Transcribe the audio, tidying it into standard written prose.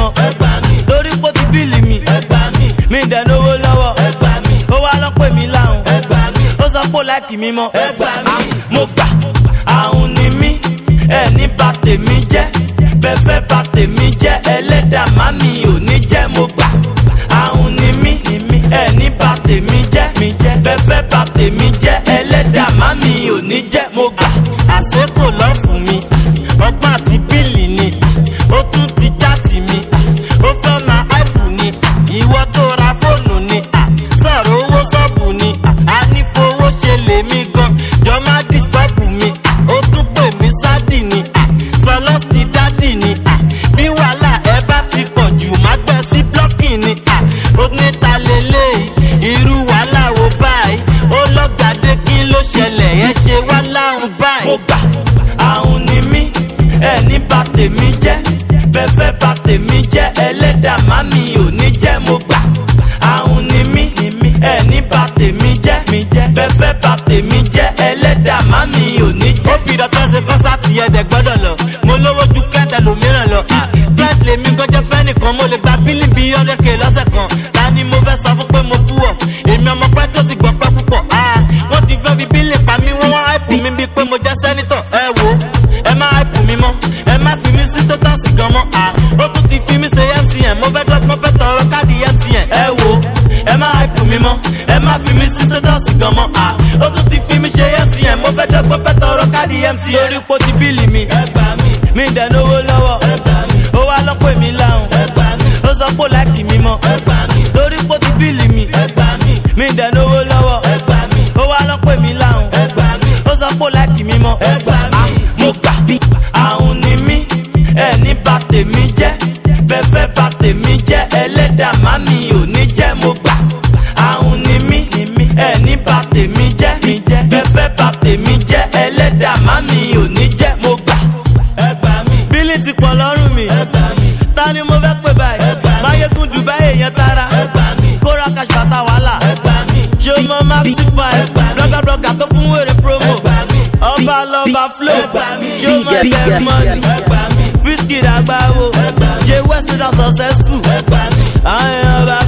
mọ́ lórí pò ti bíìlì mi mi dẹ̀ lówó lọ́wọ́ ó wá lọ pè mí láhùn ó sọ pé láìkì mi mọ́ mo gbà àhùn ni mí ẹni bà tèmi jẹ́ bẹ́fẹ́ bà tèmi jẹ́ ẹlẹ́dàá màmí ò ní jẹ́ mo gbà àhùn ni mí ẹni bà tèmi jẹ́ bẹ́fẹ́ bà tèmi jẹ́ ẹlẹ́dàá màmí ò ní jẹ́ mo gbà. àṣekò lọ fún mi ọgbọ́n àti bíìlì ni ó tún ti jáàtì mi ó fẹ́ máa áìpù ni ìwọ tó ra fóònù ni sọ̀rọ̀ owó sọ́ọ̀bù ni a ní fowó ṣe lèmi gan jọ má dìstọ́pù mi ó tún pè mí sádì ni sọlọ́sì dádì ni bí wàhálà ẹ bá ti pọ̀ jù má gbẹ sí blọ́kì ni ó ní ta lélẹ̀ irú wàhálà wo báyìí ó lọ́gàdé kí ló ṣẹlẹ̀ ẹ ṣe wá láhùn báyìí. mo gbà àhùn ni mí ẹni bà tèmi jẹ́ bẹ́fẹ́ bà tèmi jẹ́ ẹlẹ́dàá màmí ò ní jẹ́ mo gbà àhùn ni mí ẹni bà tèmi jẹ́ bẹ́fẹ́ bà tèmi jẹ́ ẹlẹ́dàá màmí ò ní jẹ́. ó fi dọ̀tọ́ ṣe kọ́sáàtì ẹ̀dẹ̀ gbọ́dọ̀ lọ mo lówó ju kẹ́tẹ̀ lòmíràn lọ client lèmi gọ́jọ́ fẹ́ nìkan mo lè gba bílí bí ọ̀dẹ́kẹ̀ lọ́sẹ̀ kan ta ni mo fẹ́ sọ fún pé mo kú ọ̀ èmi ọmọ pẹ́ tó ti gbọ́ pẹ́ púpọ̀ wọ́n ti fẹ́ fi bílí pa mí wọ́n wá àìpù mi bíi pé mo jẹ́ sẹ́nitọ̀ ẹ wo ẹ má àìpù mi mọ́ ẹ má fi mí sí stétọ́ọ̀sì gan mọ́ ó tún ti fi mí ṣe MTN mo fẹ́ tọrọ káàdì MTN ẹ wo ẹ má àìpù mi mọ́ ẹ má fi mí sí stétọ́ọ̀sì gan mọ́ ó tún ti fi mí ṣe MTN mo fẹ́ tọrọ káàdì MTN. lórí pò ti bíìlì mi dẹ̀ lówó lọ́wọ́ ó wá lọ pè mí láhùn ó sọ pé láìkì mi mọ́ lórí pò ti bíìlì mi dẹ̀ lówó lọ́wọ́ ó wá lọ pè mí láhùn ó sọ pé láìkì mi mọ́ mo gbà àhùn ni mí ẹni bà tèmi jẹ́ bẹ́fẹ́ bà tèmi jẹ́ ẹlẹ́dàá màmí ò ní jẹ́ mo gbà àhùn ni mí ẹni bà tèmi jẹ́ bẹ́fẹ́ bà tèmi jẹ́ ẹlẹ́dàá màmí ò ní jẹ́ mo gbà. bílí ti pọ̀ lọ́rùn mi ta ni mo fẹ́ pè báyìí máyégún Dubai èèyàn tara kóra kàṣà ta wàhálà ṣé o mọ Maxify blogger tó fún wèrè promo ọba lọba flow ṣé o mọ get money Wizkid àgbáwo Jay West is successful àwọn èèyàn bá